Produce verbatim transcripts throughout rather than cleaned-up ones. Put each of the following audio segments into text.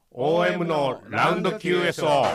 オーエム のラウンド キューエスオー。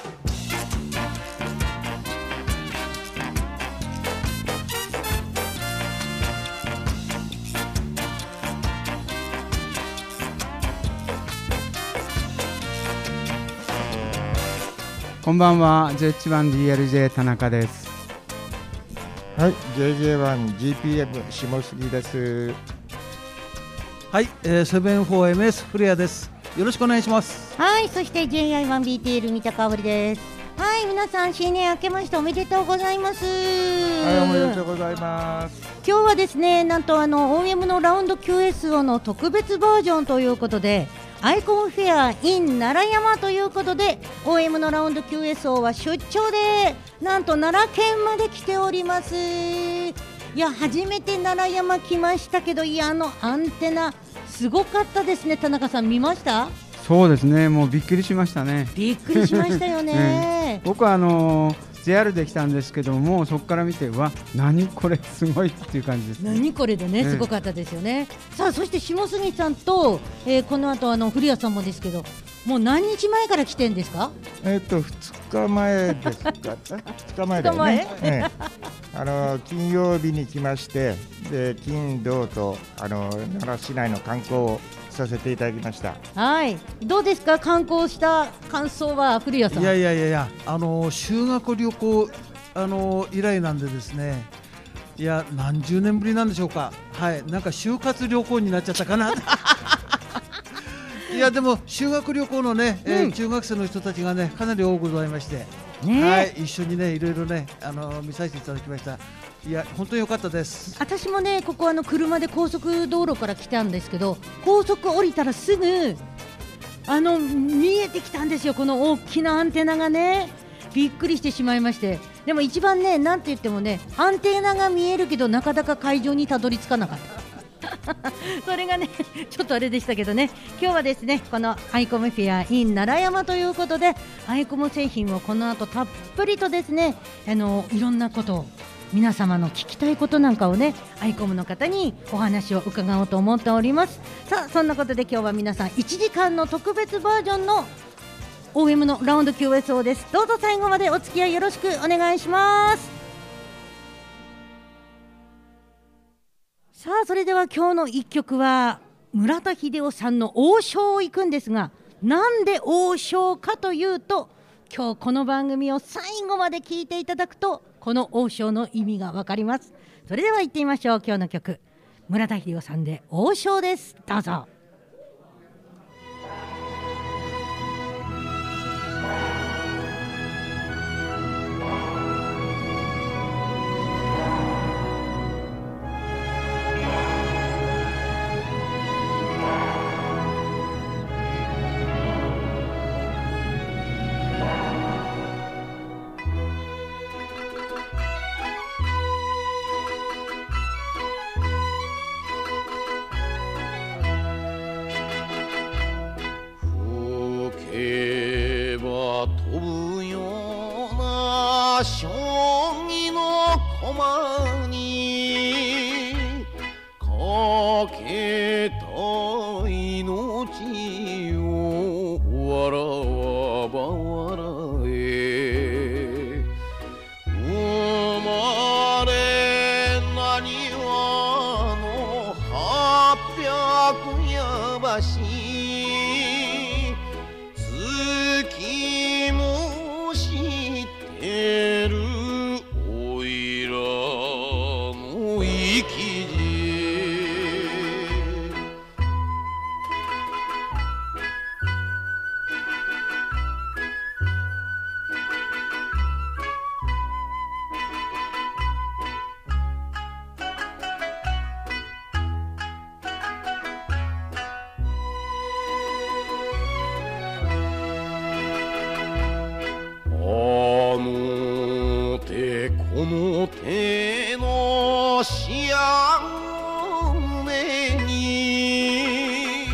こんばんは、ジェイエイチワンディーエルジェー 田中です。 はい、ジェイジェイワンジーピーエム 下杉です。 はい、えー、セブンフォーエムエス 古谷です。よろしくお願いします。 はい、そして ジェイアイワンビーティーエル 三田香織です。はい、皆さん新年明けましておめでとうございます。 はい、おめでとうございます。 今日はですね、なんとあの オーエム のラウンド キューエスオー の特別バージョンということで、アイコンフェア in 奈良山ということで オーエム のラウンド キューエスオー は出張でなんと奈良県まで来ております。いや、初めて奈良山来ましたけど、いや、あのアンテナすごかったですね。田中さん見ました？ そうですね、もうびっくりしましたね。 びっくりしましたよね。ね、 僕はあのージェイアール で来たんですけども、そこから見て、わ、何これすごいっていう感じです、ね、 何これでね、すごかったですよね。さあ、そして下杉さんと、えー、この後あの古谷さんもですけど、もう何日前から来てんですか？ えっとふつかまえですかふつかまえだよね、ええ、あの金曜日に来まして、で金土とあの奈良市内の観光をさせていただきました。 はい、どうですか、観光した感想は古谷さん？ いやいやいやいや、あの修学旅行あの以来なんでですね、いや何十年ぶりなんでしょうか。はい、なんか就活旅行になっちゃったかないやでも修学旅行のね、うん、えー、中学生の人たちがねかなり多くございまして、ね、はい、一緒にねいろいろねあの見させていただきました。いや本当に良かったです。 私もね、ここあの車で高速道路から来たんですけど、高速降りたらすぐあの見えてきたんですよ、この大きなアンテナがね。びっくりしてしまいまして、でも一番ね、なんて言ってもね、アンテナが見えるけどなかなか会場にたどり着かなかったそれがねちょっとあれでしたけどね。今日はですね、このアイコムフェア in 奈良山ということで、アイコム製品をこの後たっぷりとですね、あのいろんなことを、皆様の聞きたいことなんかをね、アイコムの方にお話を伺おうと思っております。さあ、そんなことで今日は皆さんいちじかんの特別バージョンの オーエム のラウンド キューエスオー です。どうぞ最後までお付き合いよろしくお願いします。さあ、それでは今日のいっきょくは村田秀夫さんの王将を行くんですが、なんで王将かというと、今日この番組を最後まで聞いていただくとこの王将の意味がわかります。それでは行ってみましょう。今日の曲、村田秀夫さんで王将です。どうぞ。 将棋の駒にかけた命を笑わば笑え、生まれなにわの八百やばし月もしてるおいらの生き字。この手のしあ胸に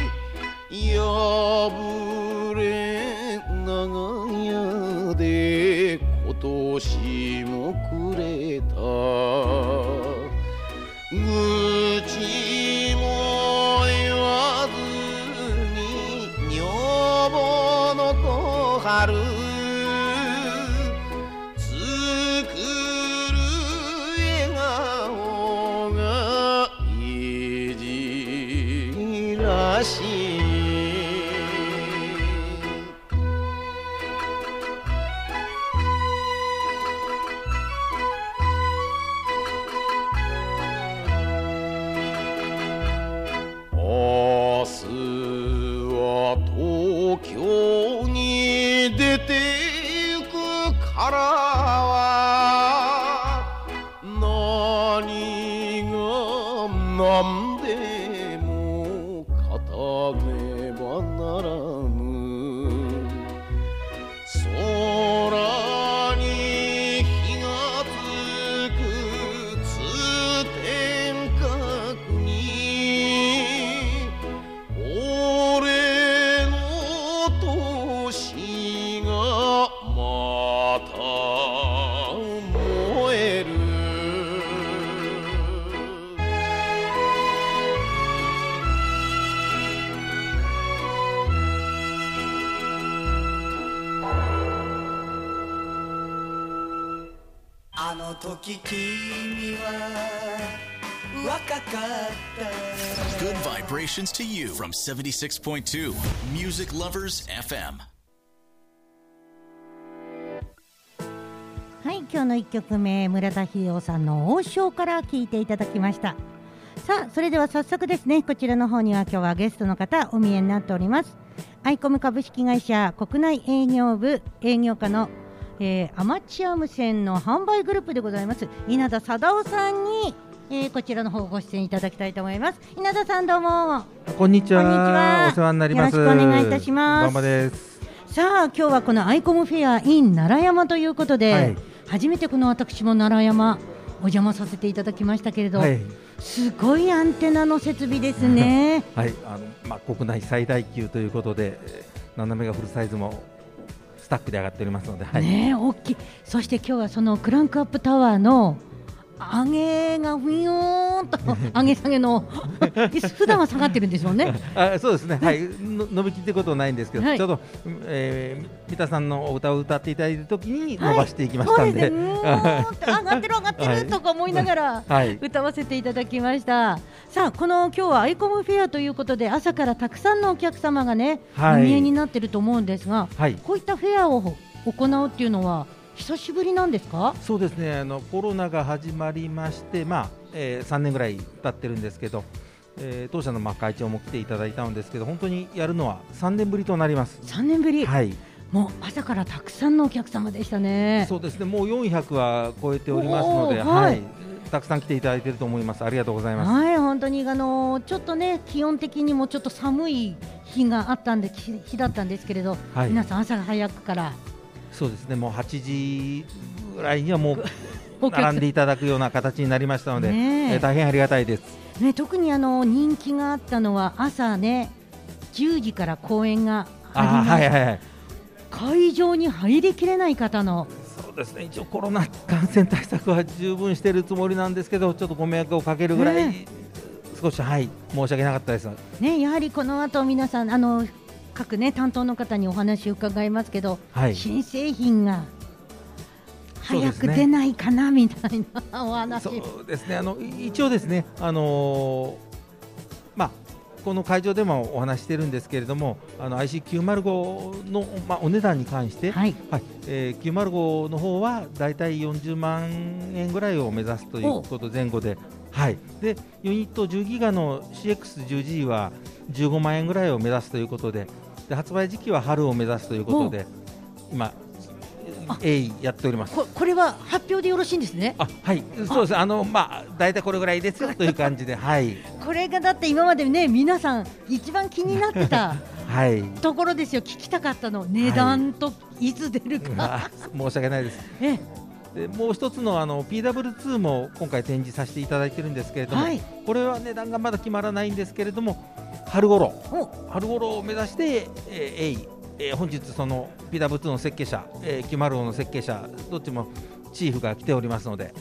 破れ長屋で今年もくれた愚痴も言わずに女房春作る笑顔がいじらしい明日は東京に出てゆくからは何が何でも語ねばならぬ空に火がつく通天閣に俺の年がまた燃えるあの時君は若かった Good vibrations to you from seventy-six point two Music Lovers エフエム。 はい、今日のいっきょくめ、村田秀夫さんの王将から聴いていただきました。さあ、それでは早速ですね、こちらの方には今日はゲストの方お見えになっております。アイコム株式会社国内営業部営業課の、えー、アマチュア無線の販売グループでございます稲田貞夫さんに、えー、こちらの方ご出演いただきたいと思います。稲田さん、どうもこんにちは。 こんにちは。 お世話になります。 よろしくお願いいたします。 どうもです。 さあ、今日はこのアイコムフェア in 奈良山ということで、はい、初めてこの私も奈良山お邪魔させていただきましたけれど、はい、すごいアンテナの設備ですね。 はい、あのまあ、国内最大級ということでななメガフルサイズもスタックで上がっておりますので、はい、ね、大きい。そして今日はそのクランクアップタワーの上げがふよーんと上げ下げの普段は下がってるんでしょうね。 あ、そうですね、はい、の伸びきってことはないんですけど、はい、ちょうど、えー、三田さんのお歌を歌っていただいたときに伸ばしていきましたんで、はい、そうですね、うーんって上がってる上がってるとか思いながら、はい、歌わせていただきました。さあ、この今日はアイコムフェアということで朝からたくさんのお客様がね、はい、お見えになってると思うんですが、はい、こういったフェアを行うっていうのは久しぶりなんですか？そうですね、あのコロナが始まりまして、まあえー、さんねんぐらい経ってるんですけど、えー、当社のまあ会長も来ていただいたんですけど、本当にやるのはさんねんぶりとなります。さんねんぶり、はい、もう朝からたくさんのお客様でしたね。そうですね、もうよんひゃくは超えておりますので、はいはい、たくさん来ていただいていると思います。ありがとうございます。はい、本当にあのちょっとね、気温的にもちょっと寒い日があったんで日だったんですけれど、はい、皆さん朝早くから。そうですね、もうはちじぐらいにはもう並んでいただくような形になりましたので、ね、えー、大変ありがたいです、ね、特にあの人気があったのは朝ねじゅうじから公演があります。はいはいはい、会場に入りきれない方の。そうですね、一応コロナ感染対策は十分しているつもりなんですけど、ちょっとご迷惑をかけるぐらい、ね、少し、はい、申し訳なかったです、ね、やはりこの後皆さんあの各、ね、担当の方にお話を伺いますけど、はい、新製品が早く出ないかなみたいなお話。そうですね、あの一応ですね、あのーまあ、この会場でもお話してるんですけれども、あの アイシーきゅうまるご の、まあ、お値段に関して、はいはい、えー、きゅうまるごの方はだいたいよんじゅうまんえんぐらいを目指すということ前後で、はい、でユニットじゅうギガの シーエックスじゅうジー はじゅうごまんえんぐらいを目指すということで、で発売時期は春を目指すということで今鋭意やっております。 こ, これは発表でよろしいんですね。あ、はい、そうです。あのまあだいたいこれぐらいですよという感じで、はい、これがだって今までね皆さん一番気になってたはい、ところですよ。聞きたかったの、値段といつ出るか、はい、申し訳ないです。えでもう一つの, あの ピーダブリューツー も今回展示させていただいてるんですけれども、はい、これは値段がまだ決まらないんですけれども、春頃春頃を目指して、えー、えー、本日その ピーダブリューツー の設計者、えー、きゅうまるごの設計者どっちもチーフが来ておりますので、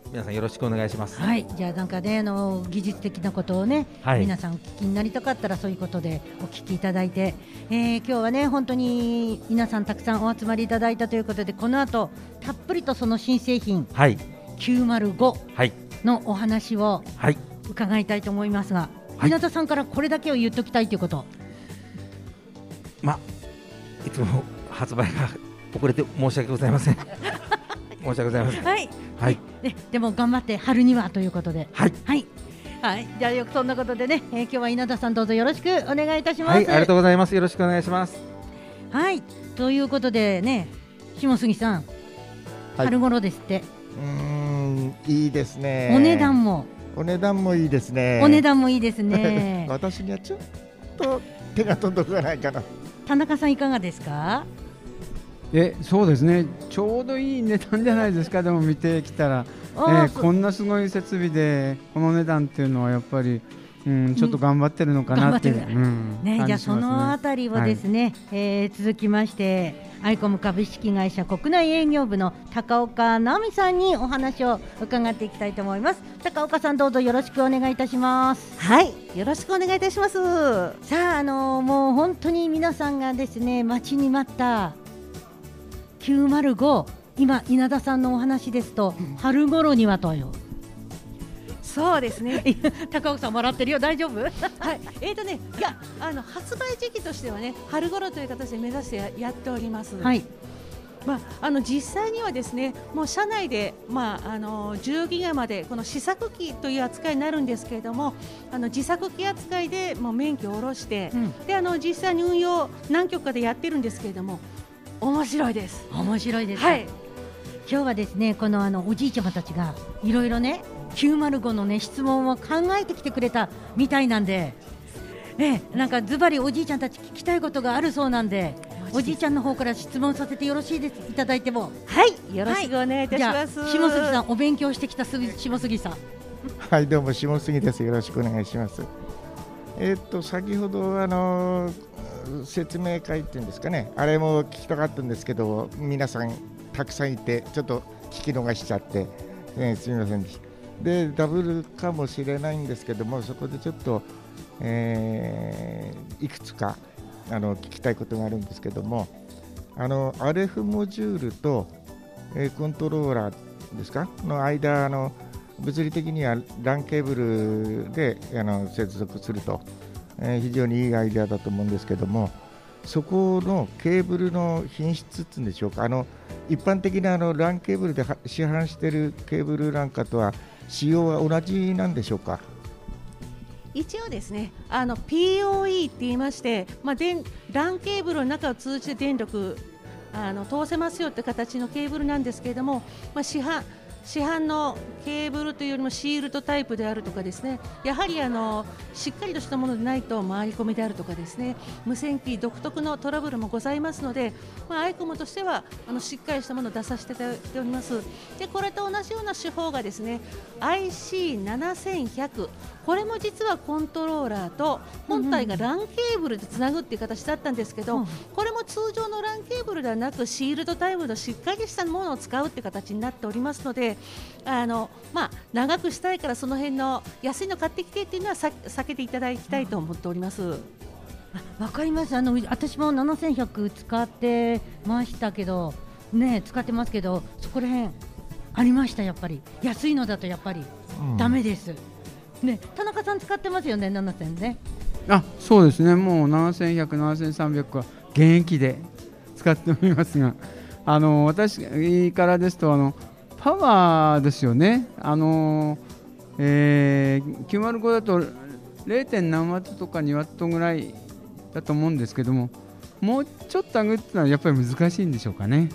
皆さんよろしくお願いします。 はい、じゃあなんかねあの技術的なことをね、はい、皆さんお聞きになりたかったらそういうことでお聞きいただいて、えー、今日はね本当に皆さんたくさんお集まりいただいたということで、この後たっぷりとその新製品、はい、きゅうまるごのお話を伺いたいと思いますが、はい、稲田さんからこれだけを言っときたいということ。 まいつも発売が遅れて申し訳ございません申し訳ございません。 はい、はい、で, でも頑張って春にはということで、 はいはいはい、じゃあよくそんなことでね、えー、今日は稲田さんどうぞよろしくお願いいたします。 はい、ありがとうございます。よろしくお願いします。 はい、ということでね、下杉さん、はい、春頃ですって。 うーん、いいですね。 お値段もお値段もいいですね。 お値段もいいですね私にはちょっと手が届かないかな。 田中さんいかがですか。 えそうですね、ちょうどいい値段じゃないですか。でも見てきたら、えー、こんなすごい設備でこの値段っていうのはやっぱり、うん、ちょっと頑張ってるのかなっていう、うん、 ね、ね、じゃあそのあたりをですね、はい、えー、続きましてアイコム株式会社国内営業部の高岡直美さんにお話を伺っていきたいと思います。高岡さんどうぞよろしくお願いいたします。 はい、よろしくお願いいたします。 さあ、あのー、もう本当に皆さんがですね待ちに待ったきゅうまるご、今稲田さんのお話ですと、うん、春頃にはという。 そうですね高岡さん笑ってるよ、大丈夫はい、 えーとね、いやあの発売時期としてはね春頃という形で目指して や, やっております。 はい、 まあ、あの実際にはですねもう社内で、まあ、あのじゅうギガまでこの試作機という扱いになるんですけれども、あの自作機扱いでもう免許を下ろして、うん、であの実際に運用何局かでやってるんですけれども面白いです。 面白いです、 はい、 今日はですねこのあのおじいちゃまたちがいろいろねきゅうまるごのね質問を考えてきてくれたみたいなんで、ね、なんかズバリおじいちゃんたち聞きたいことがあるそうなんで、おじいちゃんの方から質問させてよろしいですいただいても。 はい、よろしくお願いいたします。 はい、下杉さんお勉強してきた下杉さん。 はい、どうも下杉です。よろしくお願いします。えー、っと先ほどあのー説明会っていうんですかね、あれも聞きたかったんですけど皆さんたくさんいてちょっと聞き逃しちゃって、ね、すみませんでした。でダブルかもしれないんですけども、そこでちょっと、えー、いくつかあの聞きたいことがあるんですけども、あの アールエフ モジュールと、えー、コントローラーですかの間、あの物理的には ラン ケーブルであの接続すると、えー、非常にいいアイデアだと思うんですけども、そこのケーブルの品質っていうんでしょうか、あの一般的なあの ラン ケーブルで市販しているケーブルなんかとは仕様は同じなんでしょうか。 一応ですねあの ピーオーイー って言いまして、まあ、電 ラン ケーブルの中を通じて電力あの通せますよって形のケーブルなんですけれども、まあ、市販市販のケーブルというよりもシールドタイプであるとかですね、やはりあのしっかりとしたものでないと回り込みであるとかですね、無線機独特のトラブルもございますので、まあ、アイコムとしてはあのしっかりしたものを出させていただいております。でこれと同じような手法がですね アイシーななせんひゃく、これも実はコントローラーと本体が ラン ケーブルでつなぐっていう形だったんですけど、うん、これも通常の ラン ケーブルではなくシールドタイプのしっかりしたものを使うっていう形になっておりますので、あの、まあ、長くしたいからその辺の安いの買ってきてっていうのは避けていただきたいと思っております。 わかります。あの私もななせんひゃく使ってましたけどね、使ってますけどそこら辺ありました。やっぱり安いのだとやっぱりダメです、うん、ね、田中さん使ってますよね、ななせんね。 あ、そうですね、もうななせんひゃく、ななせんさんびゃくは現役で使っておりますが、あの私からですとあのパワーですよね。あの、えー、きゅうまるごだと れい. 何ワットとかにワットぐらいだと思うんですけども、もうちょっと上げるってのはやっぱり難しいんでしょうかね。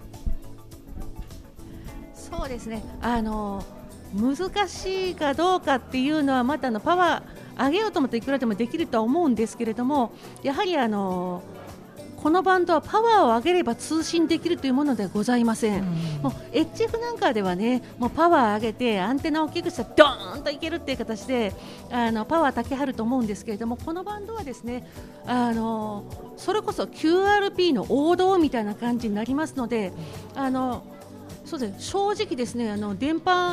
そうですね、あの難しいかどうかっていうのはまたあのパワー上げようと思っていくらでもできるとは思うんですけれども、やはりあのこのバンドはパワーを上げれば通信できるというものではございません、うん、もう エイチエフ なんかではね、もうパワー上げてアンテナを大きくしたらドーンといけるっていう形であのパワーたけはると思うんですけれども、このバンドはですねあのそれこそ キューアールピー の王道みたいな感じになりますので、あのそうですね、正直ですね、あの電波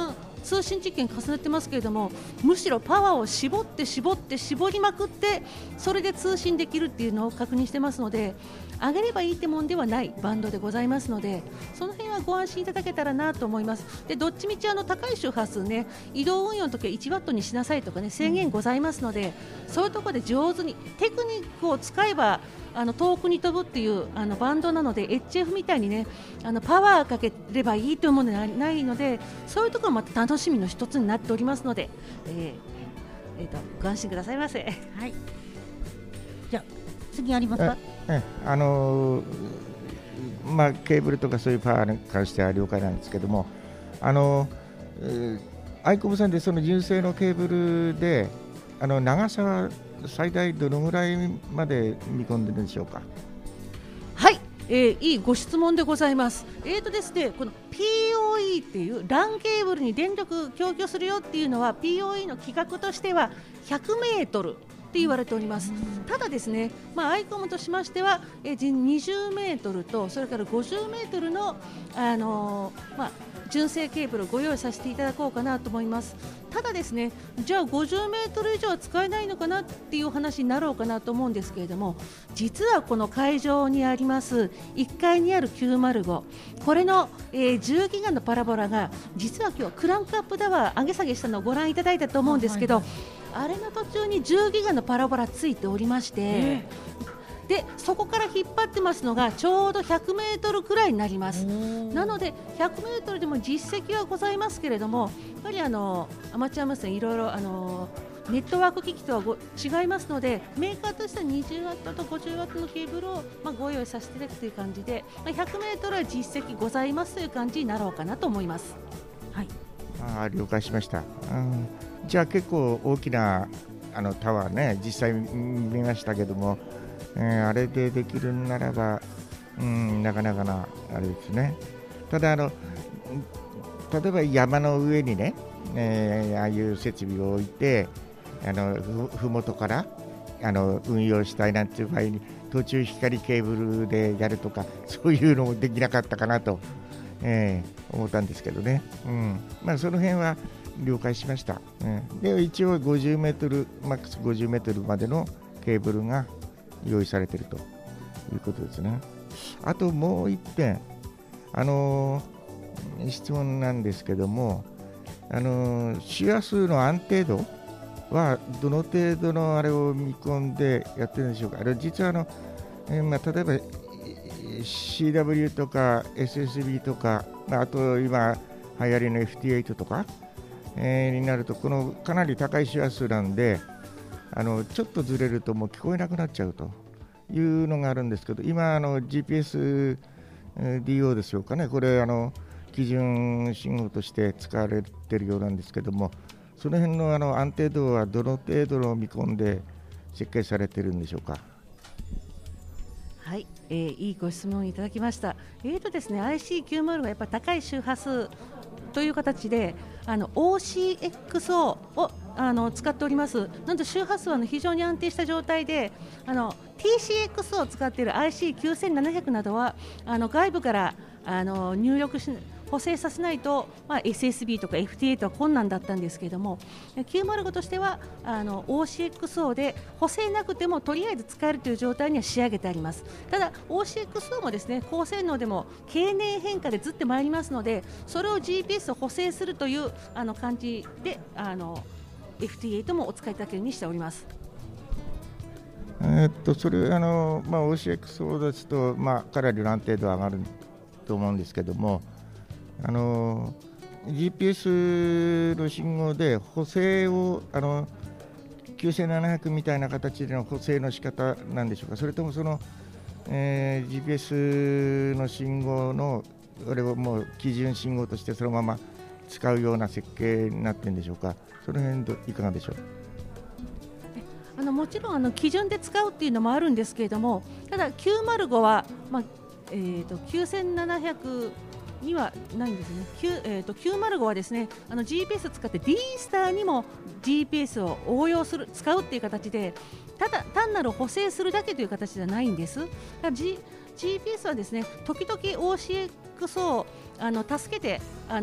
通信実験重ねてますけれども、むしろパワーを絞って絞って絞りまくってそれで通信できるっていうのを確認してますので、上げればいいってもんではないバンドでございますので、その辺はご安心いただけたらなと思います。でどっちみちあの高い周波数ね、移動運用の時はいちワットにしなさいとかね制限ございますので、そういうところで上手にテクニックを使えばあの遠くに飛ぶっていうあのバンドなので、 エイチエフ みたいにねあのパワーかければいいというものではないので、そういうところもまた楽しみの一つになっておりますので、えーえー、とご安心くださいませ。 はい、じゃあ次ありますか。 ええあのーまあ、ケーブルとかそういうパワーに関しては了解なんですけども、あの、えー、アイコムさんでその純正のケーブルであの長さは最大どのぐらいまで見込んでるんでしょうか。 はい、えー、いいご質問でございます。えーとですね、この ピーオーイー っていうランケーブルに電力供給するよっていうのは ピーオーイー の規格としてはひゃくメートルって言われております。ただですね、まあ、アイコムとしましては、えー、にじゅうメートルとそれからごじゅうメートルの、あのーまあ、純正ケーブルをご用意させていただこうかなと思います。ただですね、じゃあごじゅうメートル以上は使えないのかなっていう話になろうかなと思うんですけれども、実はこの会場にありますいっかいにあるきゅうまるご、これの、えー、じゅうギガのパラボラが実は今日クランクアップタワー上げ下げしたのをご覧いただいたと思うんですけど、はいはい、あれの途中にじゅうギガのパラボラついておりまして、えー、でそこから引っ張ってますのがちょうどひゃくメートルくらいになります。なのでひゃくメートルでも実績はございますけれども、やはりあのアマチュア無線いろいろあのネットワーク機器とはご違いますので、メーカーとしてはにじゅうワットとごじゅうワットのケーブルを、まあ、ご用意させていただくという感じで、まあ、ひゃくメートルは実績ございますという感じになろうかなと思います。はい、 あ了解しました。うん、じゃあ結構大きなあのタワーね、実際見ましたけども、えー、あれでできるならば、うん、なかなかなあれですね。ただあの例えば山の上にね、えー、ああいう設備を置いてあのふ、ふもとからあの運用したいなんていう場合に途中光ケーブルでやるとか、そういうのもできなかったかなと、えー、思ったんですけどね。うんまあ、その辺は了解しました。うん、で一応ごじゅうメートルマックスごじゅうメートルまでのケーブルが用意されているということですね。あともう一点、あのー、質問なんですけども、あのー、周波数の安定度はどの程度のあれを見込んでやってるんでしょうか。あれ実はあの、えーまあ、例えば シーダブリュー とか エスエスビー とか、まあ、あと今流行りの エフティーエイト とか、えー、になるとこのかなり高い周波数なんで、あのちょっとずれるともう聞こえなくなっちゃうというのがあるんですけど、今あの ジーピーエス ディーオー でしょうかね、これあの基準信号として使われているようなんですけども、その辺のあの安定度はどの程度の見込んで設計されているんでしょうか。 はい、えー、いいご質問いただきました。えーとですね、アイシーきゅうじゅう はやっぱり高い周波数という形であの オーシーエックスオー をあの使っております。なんと周波数は非常に安定した状態で、あの ティーシーエックスオー を使っている アイシーきゅうせんななひゃく などはあの外部からあの入力し補正させないと、まあ、エスエスビー とか エフティーエイト は困難だったんですけれども、きゅうまるごとしてはあの オーシーエックスオー で補正なくてもとりあえず使えるという状態には仕上げてあります。ただ オーシーエックスオー もですね、高性能でも経年変化でずってまいりますので、それを ジーピーエス を補正するというあの感じであの エフティーエイト もお使いいただけるようにしております。 えー、っとそれあの、まあ、オーシーエックスオー ですと、まあ、かなりの安定度上がると思うんですけども、あの ジーピーエス の信号で補正をあのきゅうせんななひゃくみたいな形での補正の仕方なんでしょうか。それともその、えー、ジーピーエス の信号のあれをもう基準信号としてそのまま使うような設計になっているんでしょうか。その辺どいかがでしょう。 あのもちろんあの基準で使うっていうのもあるんですけれども、ただきゅうまるごは、まあえー、ときゅうせんななひゃくにはないんですね。えー、ときゅうまるごはですね、あの ジーピーエス を使って D スターにも ジーピーエス を応用する使うっていう形で、ただ単なる補正するだけという形ではないんです。G、ジーピーエス はですね、時々 オーシーエックス をあの助けてあの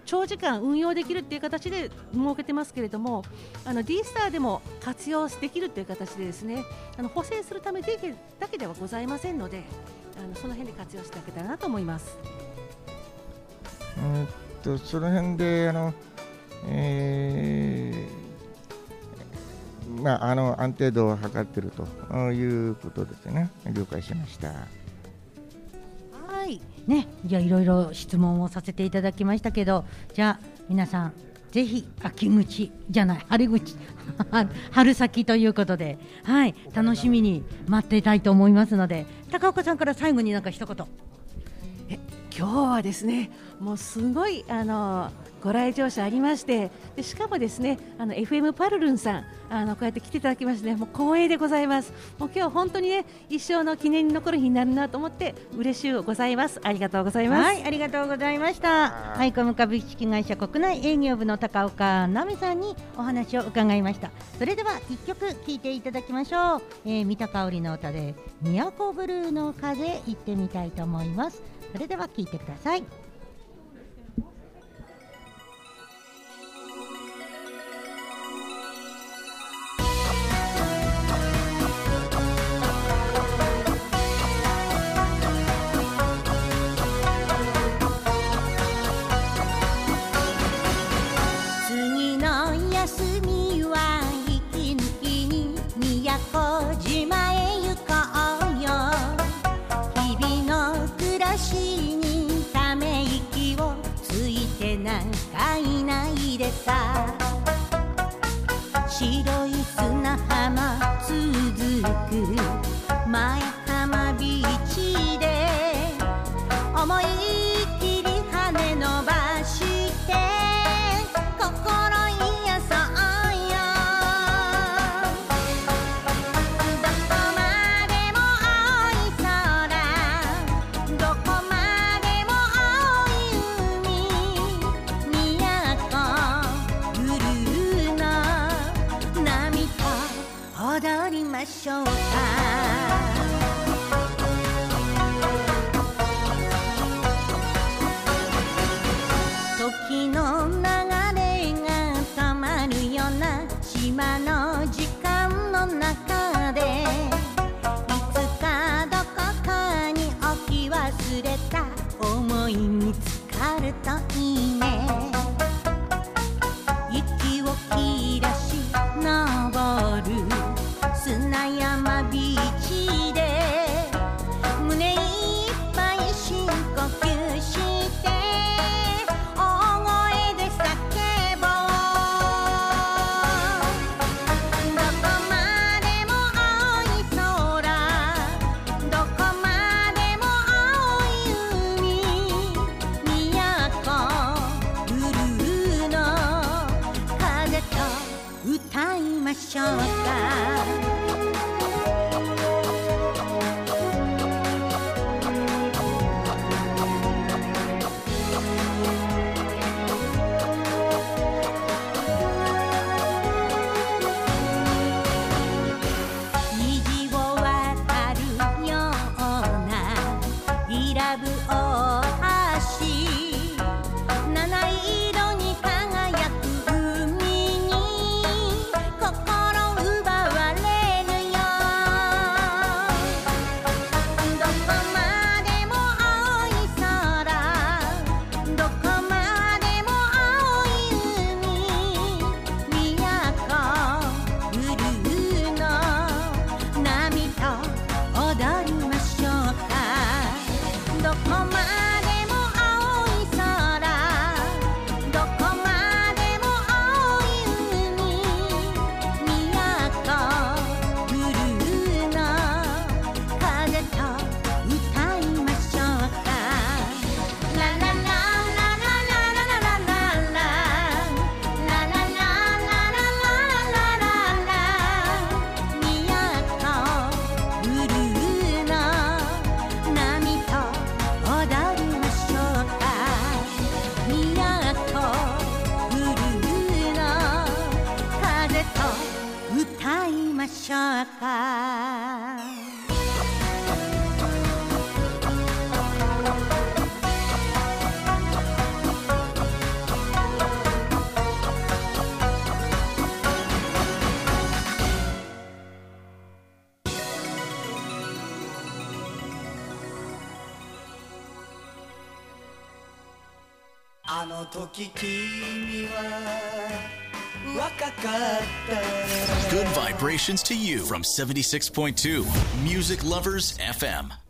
長時間運用できるっていう形で設けてますけれども、あの D スターでも活用できるっていう形でですね、あの補正するためだけだけではございませんので、あのその辺で活用していただけたらなと思います。 えー、っとその辺であの、えーまあ、あの安定度を測っているということですね。了解しました。 はいね、じゃあいろいろ質問をさせていただきましたけど、じゃあ皆さんぜひ秋口じゃない春口春先ということで、はい、楽しみに待っていたいと思いますので、高岡さんから最後になんか一言。 え今日はですね、もうすごいあのご来場者ありまして、でしかもですね、あの エフエム パルルンさん、あのこうやって来ていただきましてね、もう光栄でございます。もう今日本当にね、一生の記念に残る日になるなと思って嬉しゅうございます。ありがとうございます。 はい、ありがとうございました。アイコム株式会社国内営業部の高岡奈美さんにお話を伺いました。それでは一曲聴いていただきましょう。えー、三田香織の歌で宮古ブルーの風行ってみたいと思います。それでは聴いてください。 白い砂浜続く前浜ビーチで思いっきり羽伸ばして心癒そうよ。どこまでも青い空、どこまでも青い海、宮古ブルーの波と踊りましょうか。時の流れが止まるような島の時間の中で、いつかどこかに置き忘れた思い見つかるといいね。息を切らし登る砂山ビーチで胸いっぱい深呼吸して大声で叫ぼう。どこまでも青い空、どこまでも青い海、宮古ブルーの風と歌いましょうか。虹を渡るような伊良部大橋、七色に輝く海に心奪われるよ。どこまでも青い空、どこまでも青い海、宮古ブルーの波と踊りましょうか。どこまであの時君は若かった Good vibrations to you from seventy-six point two Music Lovers エフエム。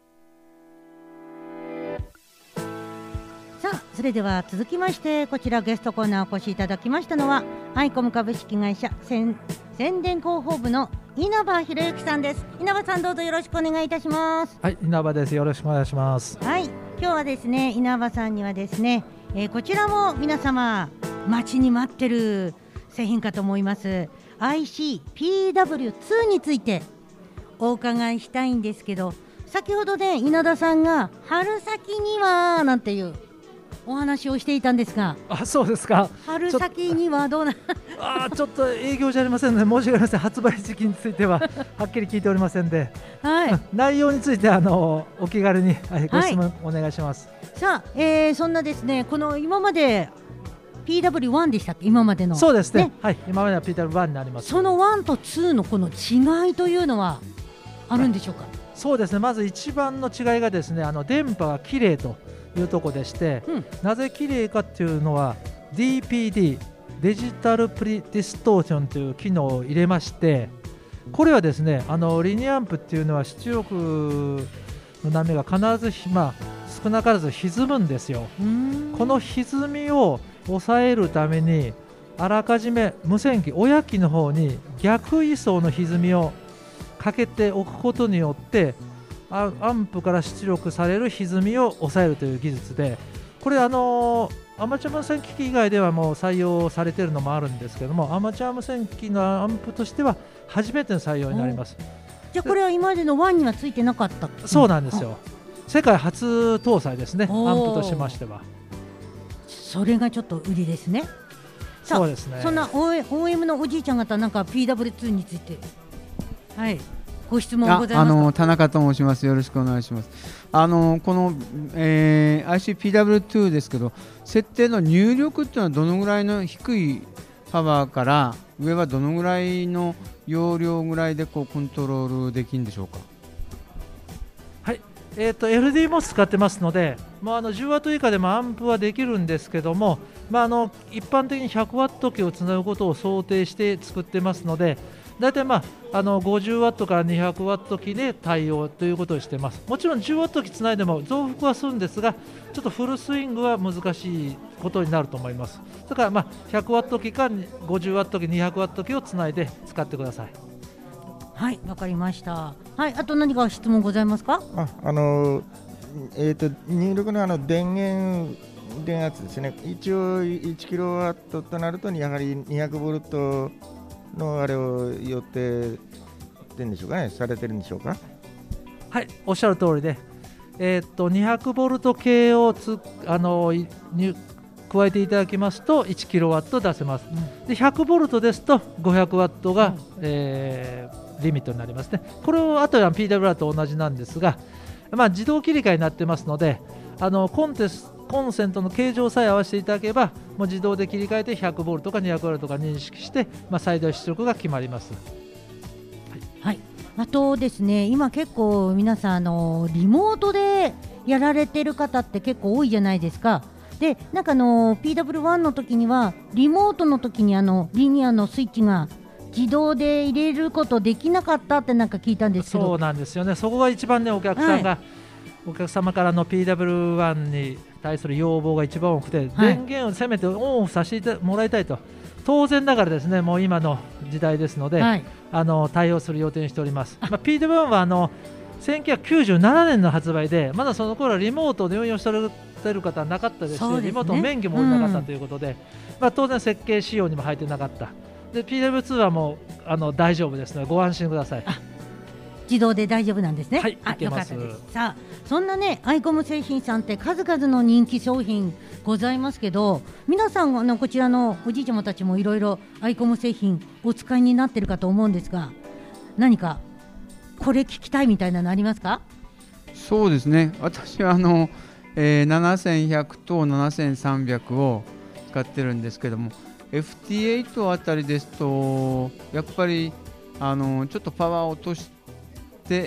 さあそれでは続きましてこちらゲストコーナーお越しいただきましたのはアイコム株式会社宣伝広報部の稲葉博之さんです。稲葉さんどうぞよろしくお願いいたします。 はい、稲葉です。よろしくお願いします。 はい、今日はですね稲葉さんにはですね、えー、こちらも皆様待ちに待ってる製品かと思います アイシーピーダブリューツー についてお伺いしたいんですけど、先ほどね稲田さんが春先にはなんていうお話をしていたんですが、 あ、そうですか。 春先にはどうなあちょっと営業じゃありませんので申し訳ありません。発売時期についてははっきり聞いておりませんで、はい、内容についてあのお気軽に、はい、ご質問お願いします。 はい、さあ、えー、そんなですねこの今まで ピーダブリューワン でしたっけ、今までの。 そうです ね, ね、はい、今までは ピーダブリューワン になります。 そのワンとツーのこの違いというのはあるんでしょうか。はい、 そうですね、まず一番の違いがですねあの電波が綺麗というところでして、うん、なぜ綺麗かっていうのは ディーピーディー デジタルプリディストーションという機能を入れまして、これはですねあのリニアアンプっていうのは出力の波が必ず、まあ、少なからず歪むんですよ。この歪みを抑えるためにあらかじめ無線機親機の方に逆位相の歪みをかけておくことによってアンプから出力される歪みを抑えるという技術で、これあのー、アマチュア無線機器以外ではもう採用されているのもあるんですけども、アマチュア無線機のアンプとしては初めての採用になります。 じゃあこれは今までのワンにはついてなかった。 そうなんですよ。世界初搭載ですね、アンプとしましては。 それがちょっと売りですね。 そうですね。 そんな オーエム のおじいちゃん方なんか ピーダブリューツー についてはいご質問ございますか。 あの田中と申します。よろしくお願いします。あのこの、えー、アイシーピーダブリューツー ですけど、設定の入力っていうのはどのぐらいの低いパワーから上はどのぐらいの容量ぐらいでこうコントロールできるんでしょうか。 はい、えー、と エルディー も使ってますので、まあ、あのじゅうワット以下でもアンプはできるんですけども、まあ、あの一般的に ひゃくワット 機をつなぐことを想定して作ってますので、だいたい、まあ、あのごじゅうワット から にひゃくワット 機で対応ということをしています。もちろん じゅうワット 機つないでも増幅はするんですが、ちょっとフルスイングは難しいことになると思います。だから、まあ、ひゃくワット 機か ごじゅうワット 機 にひゃくワット 機をつないで使ってください。 はい、わかりました。はい、あと何か質問ございますか。 あ、あのえー、と入力のあの電源電圧ですね。一応いちキロワットとなるとやはりにひゃくボルトのあれを予定ってんでしょうかね、されてるんでしょうか。 はい、おっしゃる通りで、えー、っとにひゃくボルト系をつあのに加えていただきますといちキロワット出せます。うん、でひゃくボルトですとごひゃくワットが、うん、えー、リミットになりますね。これをあとは ピーダブリューアール と同じなんですが、まあ、自動切り替えになってますので、あのコンテスコンセントの形状さえ合わせていただければもう自動で切り替えてひゃくボルトかにひゃくボルトか認識して、まあ、最大出力が決まります。 はい、はい、あとですね今結構皆さんあのリモートでやられてる方って結構多いじゃないですか。でなんかあの ピーダブリューワン の時にはリモートの時にあのリニアのスイッチが自動で入れることできなかったってなんか聞いたんですけど。 そうなんですよね。そこが一番ねお客さんが、はい、お客様からの ピーダブリューワン に対する要望が一番多くて、はい、電源をせめてオンオフさせてもらいたいと。当然ながらですねもう今の時代ですので、はい、あの対応する予定にしております。まあ、ピーダブリューワン はあのせんきゅうひゃくきゅうじゅうななねんの発売でまだその頃はリモートで運用している方はなかったですし、ね、リモートの免許もなかったということで、うん、まあ、当然設計仕様にも入ってなかった。で ピーダブリューツー はもうあの大丈夫ですのでご安心ください。 自動で大丈夫なんですね。 はい、 あ、よかったです。さあそんなねアイコム製品さんって数々の人気商品ございますけど、皆さんあのこちらのおじいちゃまたちもいろいろアイコム製品お使いになってるかと思うんですが、何かこれ聞きたいみたいなのありますか。 そうですね、私はあの、えー、ななせんひゃくとななせんさんびゃくを使ってるんですけども、 エフティーエイト あたりですとやっぱりあのちょっとパワーを落として、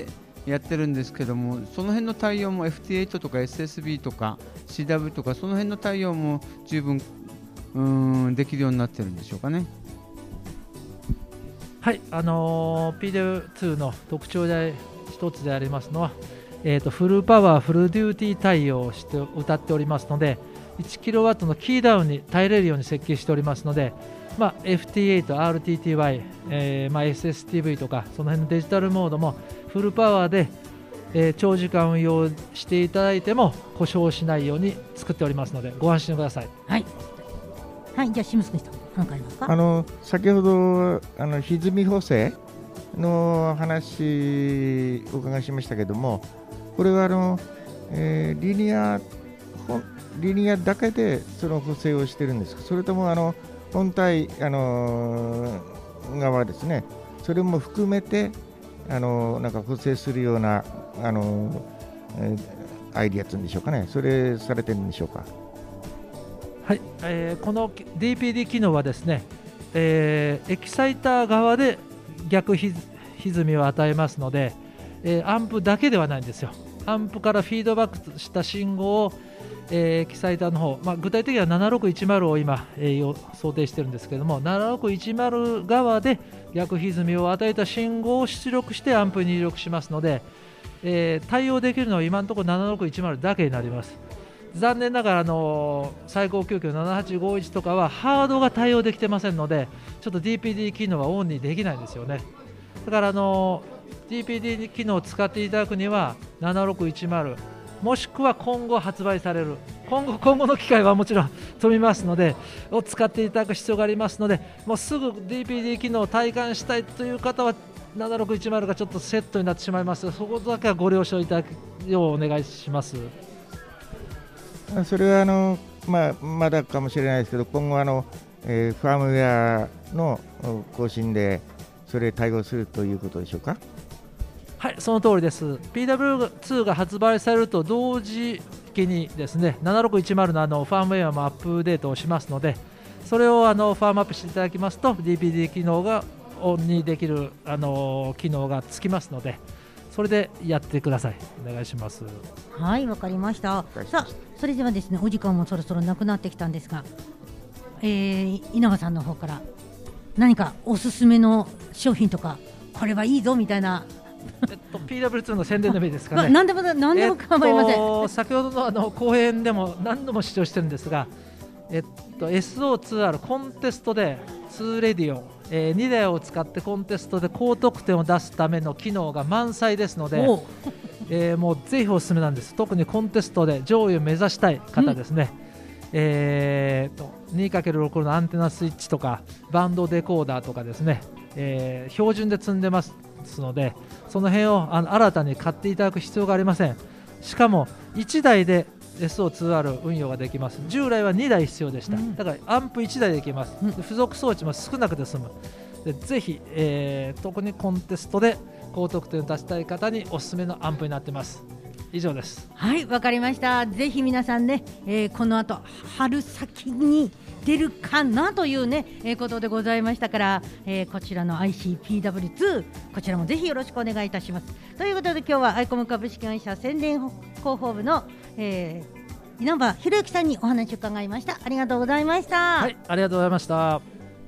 やってるんですけども、その辺の対応も エフティーエイト とか エスエスビー とか シーダブリュー とかその辺の対応も十分うーんできるようになってるんでしょうかね。 はい、あのー、ピーディーブイツー の特徴で一つでありますのは、えーと、フルパワーフルデューティー対応をして歌っておりますので、いちキロワット のキーダウンに耐えれるように設計しておりますので、まあ、エフティーエイト、アールティーティーワイ、えーまあ、エスエスティーブイ とかその辺のデジタルモードもフルパワーで、えー、長時間運用していただいても故障しないように作っておりますのでご安心ください。 はい、はい、じゃあ清水君何かありますか。 あの先ほどあの歪み補正の話お伺いしましたけども、これはあの、えー、リニアリニアだけでその補正をしてるんですか、それともあの本体、あのー、側ですね、それも含めて、あのー、なんか補正するような、あのーえー、アイディアというんでしょうかね、それされてるんでしょうか。 はい、えー、この ディーピーディー 機能はですね、えー、エキサイター側で逆ひ歪みを与えますので、えー、アンプだけではないんですよ。アンプからフィードバックした信号をえー、エキサイターの方、まあ、具体的にはななろくいちまるを今、えー、想定しているんですけれども、ななろくいちまる側で逆歪みを与えた信号を出力してアンプに入力しますので、えー、対応できるのは今のところななろくいちまるだけになります。残念ながら、あのー、最高級機ななはちごいちとかはハードが対応できてませんので、ちょっと ディーピーディー 機能はオンにできないんですよね。だから、あのー、ディーピーディー 機能を使っていただくにはななろくいちまるもしくは今後発売される今後、今後の機会はもちろん飛びますのでを使っていただく必要がありますので、もうすぐ ディーピーディー 機能を体感したいという方はななろくいちまるがちょっとセットになってしまいますが、そこだけはご了承いただくようお願いします。 それはあの、まあ、まだかもしれないですけど、今後あの、えー、ファームウェアの更新でそれ対応するということでしょうか。 はい、その通りです。 ピーダブリューツー が発売されると同時期にですねななろくいちまる の, あのファームウェアもアップデートをしますので、それをあのファームアップしていただきますと ディーピーディー 機能がオンにできるあの機能がつきますので、それでやってください。お願いします。 はい、わかりました。さあ、それではですねお時間もそろそろなくなってきたんですが、えー、稲葉さんの方から何かおすすめの商品とかこれはいいぞみたいなえっと、ピーダブリューツー の宣伝の意ですかね。 何でも何でも構いません。えっと、 先ほどのあの講演でも何度も主張してるんですが、えっと、エスオーツーアール コンテストでツーレディオ、えー、にだいを使ってコンテストで高得点を出すための機能が満載ですので、えー、もうぜひおすすめなんです。特にコンテストで上位を目指したい方ですね、うんえー、と にかけるろく のアンテナスイッチとかバンドデコーダーとかですね、えー、標準で積んでますので、その辺をあの新たに買っていただく必要がありません。しかもいちだいで エスオーツーアール 運用ができます。従来はにだい必要でした、うん、だからアンプいちだいでいけます、うん、付属装置も少なくて済む。でぜひ、えー、特にコンテストで高得点を出したい方におすすめのアンプになってます。以上です。 はい、わかりました。ぜひ皆さんね、えー、この後春先に出るかなというね、えー、ことでございましたから、えー、こちらの アイシーピーダブリューツー こちらもぜひよろしくお願いいたします。ということで今日はアイコム株式会社宣伝広報部の、えー、稲葉博之さんにお話を伺いました。ありがとうございました。 はい、ありがとうございました。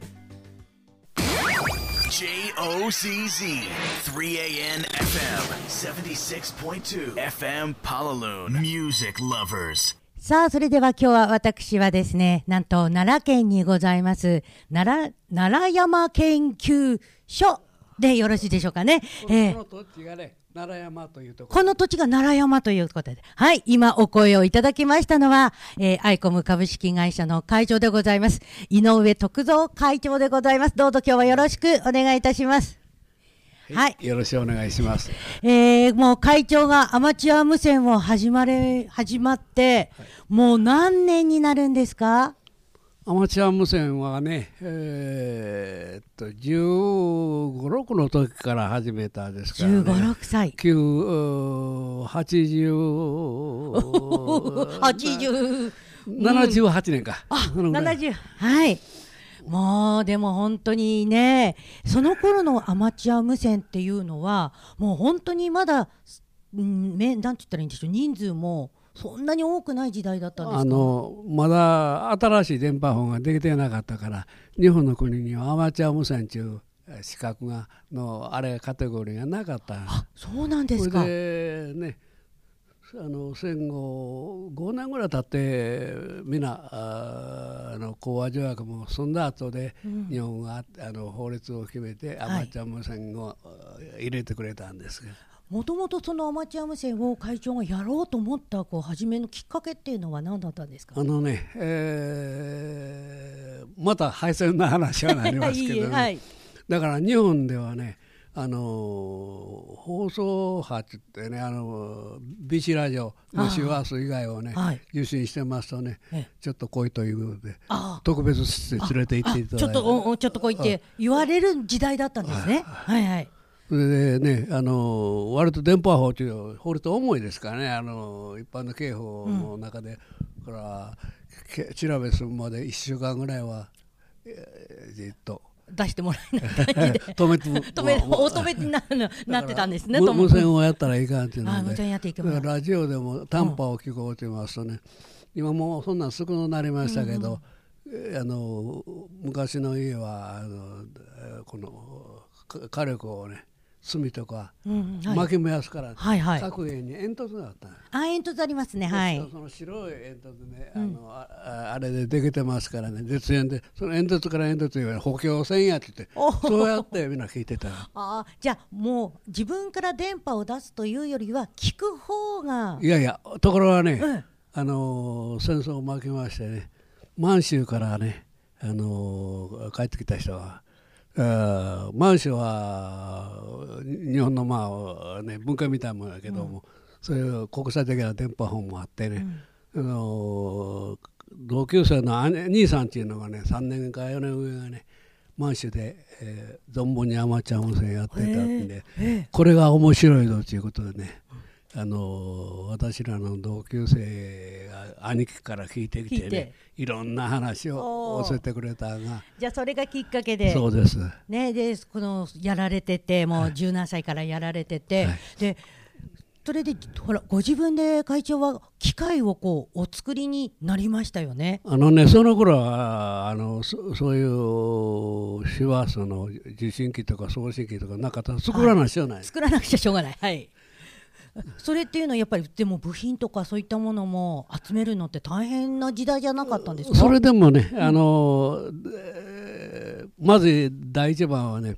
ジェイオーシーズー スリーエーエヌ エフエム セブンティシックスポイントツー エフエム Palaluno Music Lovers。 さあ、それでは今日は私はですね、なんと奈良県にございます奈良、奈良山研究所でよろしいでしょうかね。 この土地がね、奈良山というところ。 この土地が奈良山ということで、はい、今お声をいただきましたのは、えー、アイコム株式会社の会長でございます。井上徳三会長でございます。どうぞ今日はよろしくお願いいたします。 はい、よろしくお願いします。 えー、もう会長がアマチュア無線を始まれ始まって、はい、もう何年になるんですか？ アマチュア無線はね、えー、っとじゅうご、ろくの時から始めたですからね。じゅうご、ろくさい。きゅう、はちじゅう、 はちじゅう、 ななじゅうはちねんか。 あ、ななじゅう、はい。 もうでも本当にね、その頃のアマチュア無線っていうのはもう本当にまだ、うん、めなんて言ったらいいんでしょう、人数もそんなに多くない時代だったんですか？ あのまだ新しい電波法ができてなかったから、日本の国にはアマチュア無線という資格がのあれカテゴリーがなかった。 あ、そうなんですか。 それでね、あの戦後ごねんぐらい経ってみんなあの講和条約も済んだ後で、うん、日本があの法律を決めてアマチュア無線を入れてくれたんですが、 もともとそのアマチュア無線を会長がやろうと思ったこう初めのきっかけっていうのは何だったんですか？ あのね、えー、また敗戦の話はなりますけどね、はい、だから日本ではね、あの放送波ってね、あの ビーシー ラジオの周波数以外をね、はい、受信してますとね、ちょっと来いということで特別室に連れて行っていただいて、 ちょっとちょっと来いって言われる時代だったんですね。はいはい。 それでね、あの割と電波法という法律重いですからね、あの一般の刑法の中で、うん、から調べするまでいっしゅうかんぐらいは、えー、じっと出してもらえない感じで止め止めお止めに な, なってたんですね。 無線をやったらいかんっていうので、 無線やっていけばラジオでも短波を聞こうと言いますとね、うん、今もうそんなん少なくなりましたけど、うんうん、あの昔の家はあのこの火力をね、炭とか、うんはい、薪燃やすから、ね、はいはい、各家に煙突があった。 あ、煙突ありますね。はい。 その白い煙突ね、あの、うん、あ, あれでできてますからね、絶縁でその煙突から煙突言われ補強線やって言ってそうやってみんな聞いてた。 あ、じゃあもう自分から電波を出すというよりは聞く方が。 いやいや、ところはね、うん、あの戦争を負けましてね、満州からね、あの帰ってきた人は。満州は日本のまあ、ね、文化みたいなものだけども、うん、そういう国際的な電波法もあってね、うん、あの同級生の兄さんっていうのがね、さんねんかよねん上がね、満州で、えー、存分にアマチュア無線やってたんで、これが面白いぞということでね、あの私らの同級生が兄貴から聞いてきてね、いろんな話を教えてくれたが、 じゃあそれがきっかけで、 そうです、 ね、でこのやられてて、もうじゅうななさいからやられてて、はい、でそれでほらご自分で会長は機械をこうお作りになりましたよね。 あのね、その頃はあの そ, そういう周波数の受信機とか送信機とかなかったら作らなくちゃしょうがない、はい、 作らなくちゃしょうがない、はい。それっていうのはやっぱりでも部品とかそういったものも集めるのって大変な時代じゃなかったんですか？ それでもね、あの、えー、まず第一番はね、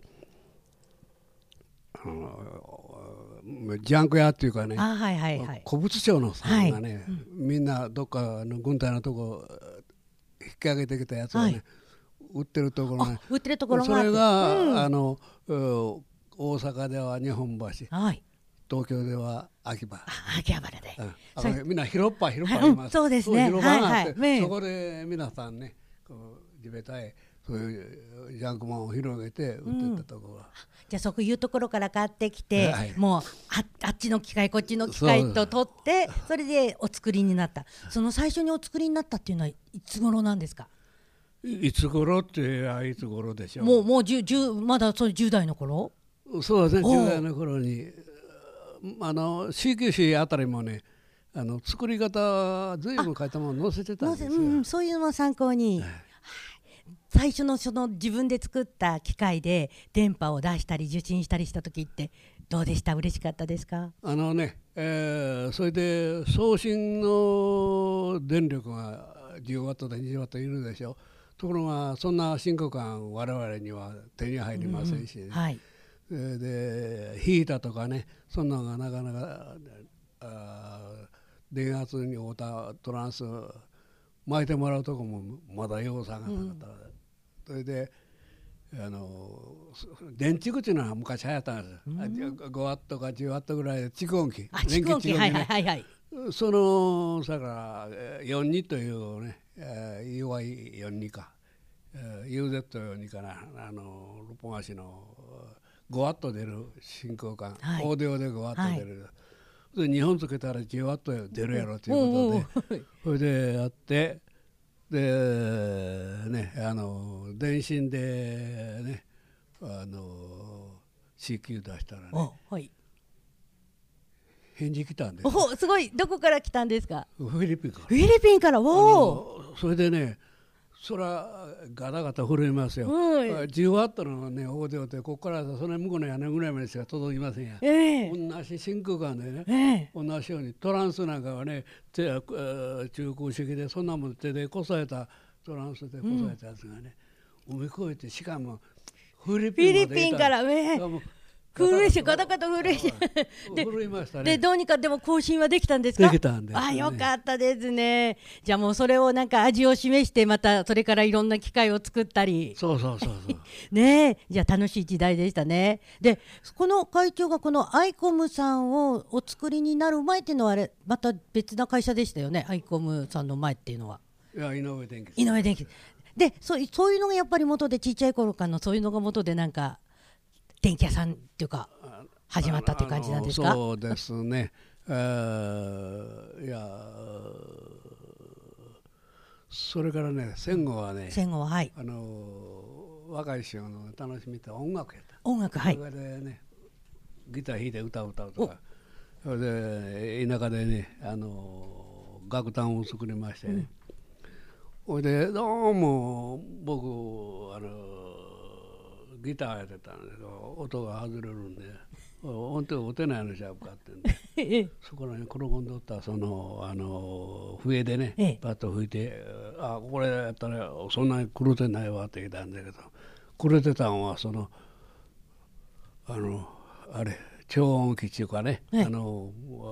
あのジャンク屋っていうかね、 あ、はいはいはい、 古物商のさんがね、はい、みんなどっかの軍隊のとこ引き上げてきたやつをね、はい、売ってるところね、 売ってるところがあって、 それが、うん、あの大阪では日本橋、はい、東京では秋葉、 秋葉原で、 うん、あみんな広っぱ広っぱあります、 うん、そうですね、 広場があって、 はいはい、 そこで皆さんね、こう地べたへそういうジャンクマンを広げて売ってたところ、うん、 じゃあそういうところから買ってきて、はい、もう あ, あっちの機械こっちの機械と取って、それでお作りになった。その最初にお作りになったっていうのはいつ頃なんですか？ いつ頃っていつ頃でしょう。 もうもうじゅう、じゅうまだそれじゅう代の頃。 そうですね、じゅう代の頃にあの シーキューシー あたりもね、あの作り方随分書いたもの載せてたんですよ、 うん、そういうのを参考に、はい、最初のその自分で作った機械で電波を出したり受信したりした時ってどうでした？嬉しかったですか？ あのね、えー、それで送信の電力がじゅうワットでにじゅうワットいるでしょ。ところがそんな深刻感我々には手に入りませんし、ね、うん、はい、でヒーターとかね、そんなのがなかなかあ電圧に合うたトランス巻いてもらうとこもまだ要さがなかった、うん、それであの電池口のは昔流行ったんです、うん、ごワットかじゅうワットぐらいで蓄音機、 蓄音機、はいはいはいはい、 そのさからよんじゅうにというね、えー、弱いよんじゅうにか、えー、ユーゼットよんじゅうに かな、あの六本橋のごワット出る真空管、はい、オーディオでごワット出る、はい、でにほんつけたらじゅうワット出るやろということで、それでやって、 でねあの電信でねあの シーキュー 出したらね、 はい、 返事来たんです。 おすごい。どこから来たんですか？ フィリピンから。 フィリピンから。おお。 それでねそらガタガタ震えますよ、はい、じゅうワットのね大手をてここからその向こうの屋根ぐらいまでしか届きませんや、えー、同じ真空管でね、えー、同じようにトランスなんかはね手中空式でそんなもん手でこさえたトランスでこさえたやつがね、うん、海越えてしかもフィリピンまでいた。 フィリピンから、えー震えしてガタガタ震えしてで震えましたね。 でどうにかでも更新はできたんですか？ できたんです、ね、 あよかったですね。じゃあもうそれをなんか味を示してまたそれからいろんな機械を作ったりそうそうそうそうねえじゃあ楽しい時代でしたね。でこの会長がこのアイコムさんをお作りになる前っていうのはあれまた別な会社でしたよね。アイコムさんの前っていうのはいや井上電機井上電機でそう、そういうのがやっぱり元でちっちゃい頃からのそういうのが元でなんか電気屋さんっていうか始まったっていう感じなんですか？ そうですね、えー、いやそれからね戦後はね戦後は、はい、 あの若い人の楽しみって音楽やった。 音楽はいそれでねギター弾いて歌を歌うとかそれで田舎でねあの楽団を作りましてね、ほ、うん、いでどうも僕あのギターやってたんだけど音が外れるんで音程打てないのちゃうかってんでそこらに転んでおったそのあの笛でね、ええ、パッと吹いてあこれやったらそんなに狂ってないわって言ったんだけど狂ってたんはそのあのあれ超音機っていうかね、ええ、あの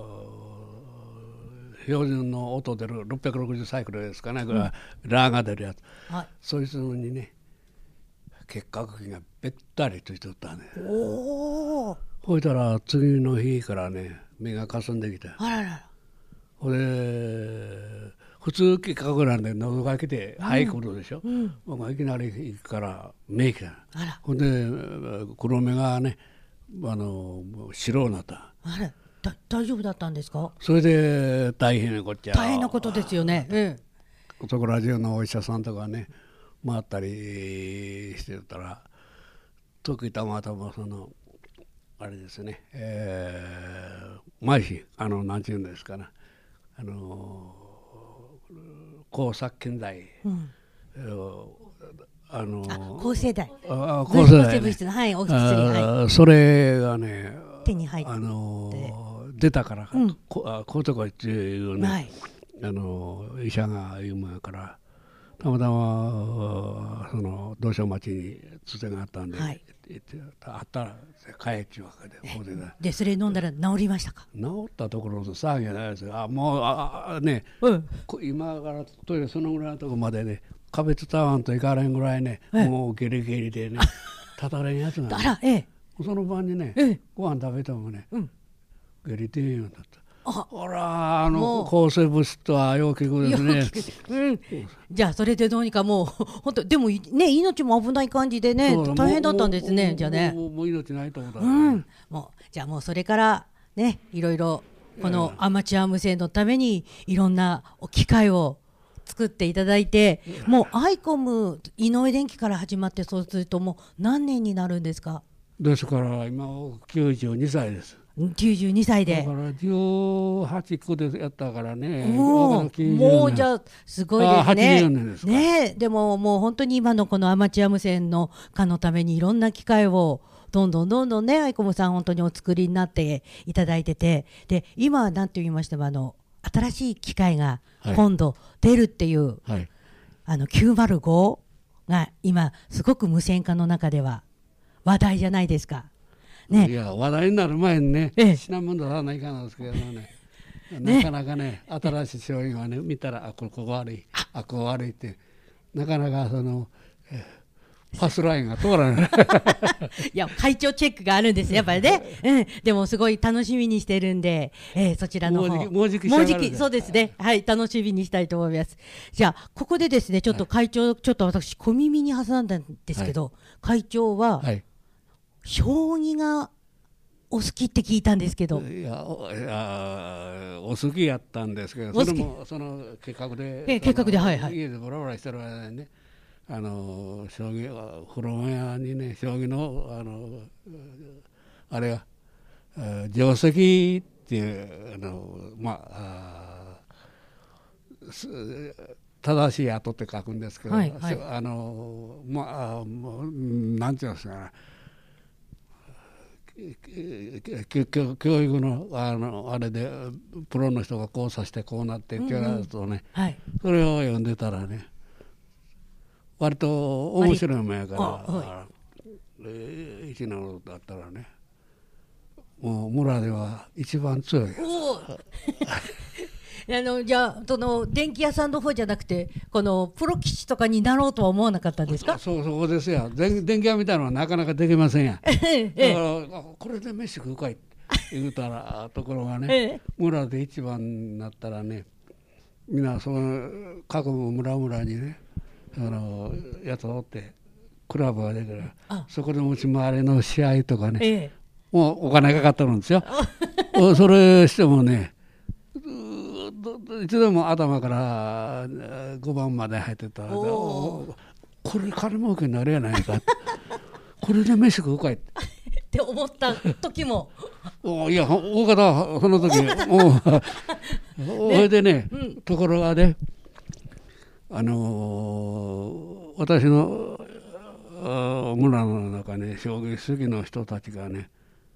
標準の音出るろっぴゃくろくじゅうサイクルですかね、うん、ラーが出るやつ、はい、そいつにね結核器がべったりついておったね。おほいたら次の日からね目がかすんできてあららほで普通結核なんで喉が来て肺くるでしょ、うん、僕がいきなり行くから目来た。ほんで黒目がねあの白になった。 あれだ大丈夫だったんですか？ それで大変なこっちゃ大変なことですよね、ええ、そこら中のお医者さんとかね回ったりしてたら時たまたまそのあれですね、えー、麻痺あのなんていうんですかなあの抗殺菌剤、うんあの抗生剤あ抗生剤、ね、 物質の、はい、お薬、はい、 それがね手に入って、 あの出たから、うん、ここうとこっていうね、はい、あの医者が言うもんやからたまたまその道所町につてがあったんで、はい、あったら帰っちゅうわけでここで、ね、 でそれ飲んだら治りましたか？ 治ったところと騒ぎじゃないですよ。あもうあね、うん、今からトイレそのぐらいのところまでね壁伝わんといかれんぐらいね、もうゲリゲリでね立たれんやつが、ね、 あら、ええ、 その晩にね、ええ、ご飯食べてもね、うん、ゲリ出んようになった。あほらあの抗生物質とはよく聞くですね、 うん、じゃあそれでどうにかもう本当でもね命も危ない感じでね大変だったんですね。じゃあねもうもう命ないと思った、ね、 うん、もうじゃあもうそれからねいろいろこのアマチュア無線のためにいろんな機械を作っていただいて、もうアイコム井上電機から始まってそうするともう何年になるんですか？ ですから今きゅうじゅうにさいです。 きゅうじゅうにさいでだからじゅうはちくでやったからね。 もうもうじゃあすごいですね。はちじゅうねんですかね。でももう本当に今のこのアマチュア無線の化のためにいろんな機械をどんどんどんどんねアイコムさん本当にお作りになっていただいてて、で今は何て言いましてもあの新しい機械が今度出るっていう、はい、あのきゅうまるごが今すごく無線化の中では話題じゃないですか。ね、 いや話題になる前にね、ええ、品物出さないかなんですけどねなかなかね新しい商品はね見たらあここ悪いあここ悪いってなかなかその、えー、パスラインが通らないいや会長チェックがあるんですやっぱりね、うん、でもすごい楽しみにしてるんで、えー、そちらの方もうじきもうじきそうですね、はい楽しみにしたいと思います。じゃあここでですねちょっと会長、はい、ちょっと私小耳に挟んだんですけど、はい、会長は、はい将棋がお好きって聞いたんですけど。 いや、お, いやお好きやったんですけど、それもその計画で、 え計画で、はいはい、 家でブラブラしてる間にね、あの将棋古本屋にね、将棋のあのあれが定石っていうあのまあ正しい跡って書くんですけど、はいはい、あのまあなんていうんですかね。教育 の, あのあれでプロの人がこうさしてこうなってって言われるとね、うんうんはい、それを読んでたらね割と面白いもんやから、えー、一のだったらねもう村では一番強いあのじゃあその電気屋さんの方じゃなくてこのプロ棋士とかになろうとは思わなかったんですか。 そうそうですよ。電気屋みたいなのはなかなかできませんやだからこれで飯食うかいって言うたらところがね村で一番になったらねみんなその各村々にねあのやつをおってクラブができるそこで持ち回りの試合とかね、ええ、もうお金かかってるんですよそれしてもねいつでも頭からごばんまで入ってたらこれ金儲けになるやないかこれで飯食うかいって思った時もいや大方その時それでね、うん、ところがねあのー、私の村の中ね将棋好きの人たちがね、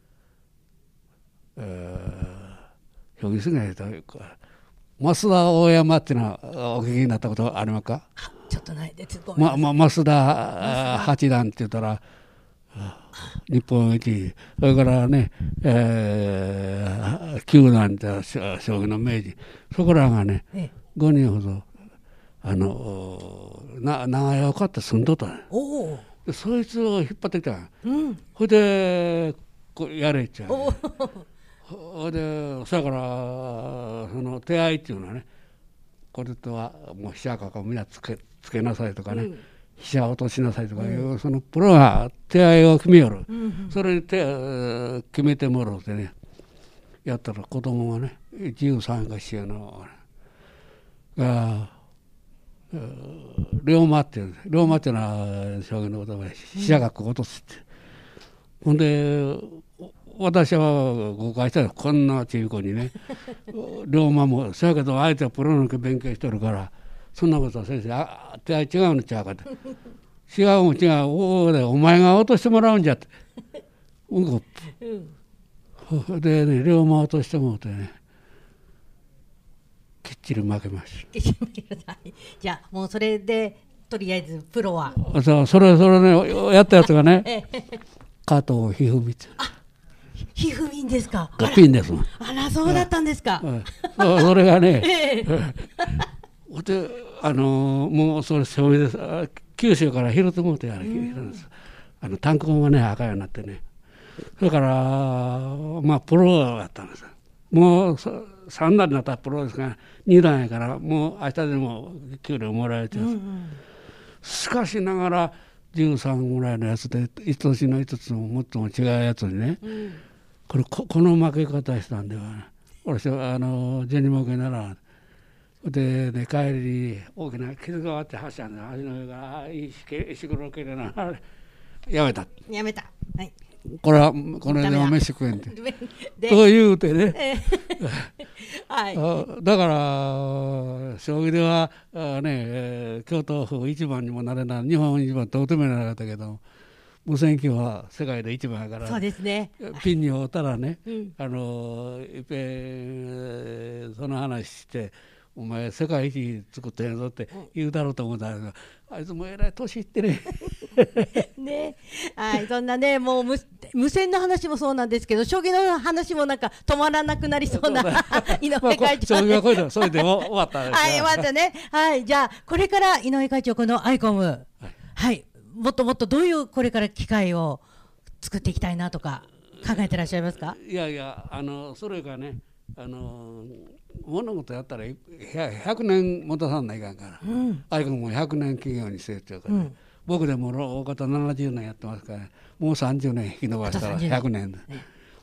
えー、将棋好きな人というか増田大山っていうのはお聞きになったことありますか。 ちょっとないです。 まま増田八段って言ったら日本一それからね、えー、九段って将棋の名人そこらがね、ええ、ごにんほどあのな長屋を買って住んどったね。おそいつを引っ張ってきた、うん、それでこうやれっちゃう、ね。それでそやからその手合いっていうのはねこれとはもう飛車角をみんなつけつけなさいとかね、うん、飛車を落としなさいとかいう、うん、そのプロが手合いを決めよる、うんうん、それに手決めてもらうてねやったら子供がねじゅうさんかしのが龍馬っていう龍馬っていうのは将棋の言葉で飛車角を落とすって、うん、ほんで私は誤解したらこんなちびこにね龍馬もそうやけど相手はプロの勉強してるからそんなことは先生あ手合い違うのちゃうかって違うも違う お, お前が落としてもらうんじゃってうんこ、うん、でね龍馬落としてもらってねきっちり負けましたじゃあもうそれでとりあえずプロはそうそれそれねやったやつがね加藤一二三ひふみんですか。 ピンです。 あらそうだったんですか。 そ, それがね、ええ、であのもうそれ醤油です九州から拾ってもらってやるんです。あの単行がね赤いようになってね。それからまあプロだったんです。もうさん段になったらプロですがに段やからもう明日でも給料もらえてます、うんうん、しかしながらじゅうさんぐらいのやつで一つの一つももっとも違うやつにね、うん、これ こ, この負け方したんでは、ね、俺あの銭儲けならで、ね、帰りに大きな傷があって走ったんで足の上が石黒系でなやめたやめた、はい、 これはこれでは飯食えんってと言うてねはい、だから将棋ではね、えー、京都府一番にもなれない日本一番とてもならなかったけど無線機は世界で一番やからそうですねピンに追ったらね、うん、あのいっぺんその話してお前世界一作ってんやぞって言うだろうと思ったんだけどあいつもえらい年いってねねはいそんなねもう 無, 無線の話もそうなんですけど将棋の話もなんか止まらなくなりそうな井上会長、 まあ、将棋はこれでそれで終わったんですはい終わったねはいじゃあこれから井上会長このアイコムはい、はい、もっともっとどういうこれから機会を作っていきたいなとか考えてらっしゃいますか。 いやいやあのそれがねあの物事やったらひゃくねん持たさんないかんから、うん、アイコムもひゃくねん企業に成長から、ねうん、僕でも大方ななじゅうねんやってますからもうさんじゅうねん引き延ばしたらひゃくねんで、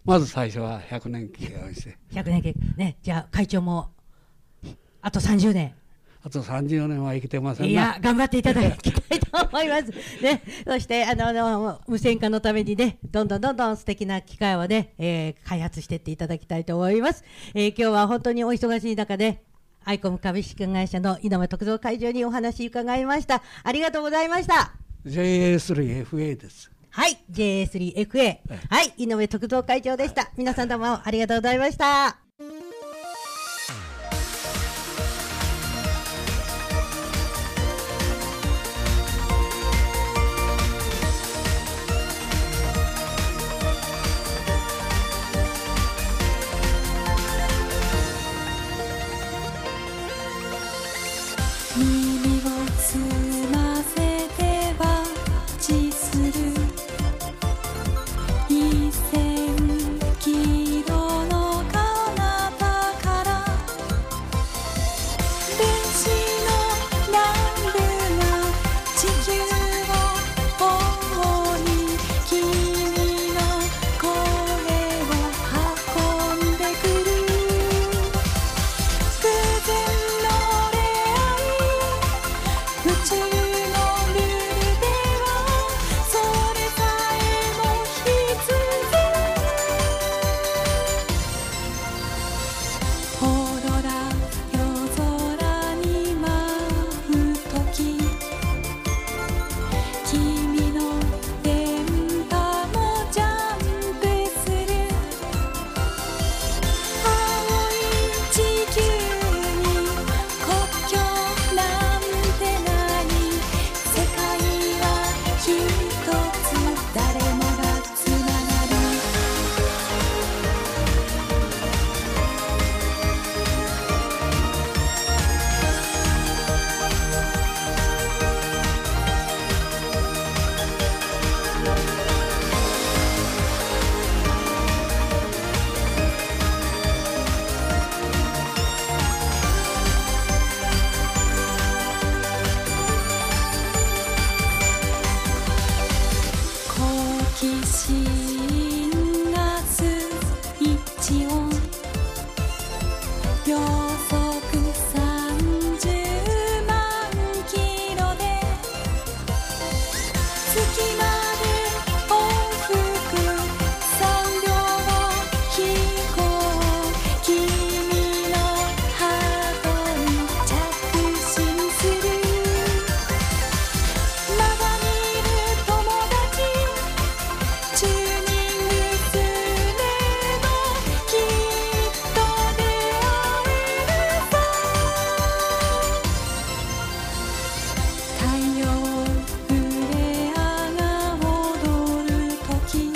まず最初はひゃくねん契約してひゃくねん契約ね。じゃあ会長もあとさんじゅうねん、 あとさんじゅうねんは生きてませんな。 いや頑張っていただきたいと思いますね。そしてあのあの無線化のためにね、どんどんどんどん素敵な機械をね、えー、開発していっていただきたいと思います。えー、今日は本当にお忙しい中でアイコム株式会社の井上徳三会長にお話伺いました。ありがとうございました。 ジェイエースリーエフエー です。 はい、 ジェイエースリーエフエー、はい、井上徳三会長でした。皆さんどうもありがとうございました。 耳を澄ませてはちする一千キロの彼方から電子の南部が地球を覆い君の声を運んでくる偶然の宇宙のルールではそれさえも必然オーロラ夜空に舞うとき君の電波もジャンプする青い地球に国境なんてない世界はひとつ誰もがつながる好奇心なす一音秒速さんじゅうまんキロで月まで往復さんびょう飛行君のハートに着信するまだ見る友達チューニングすればきっと出会えるさ太陽フレアが踊るとき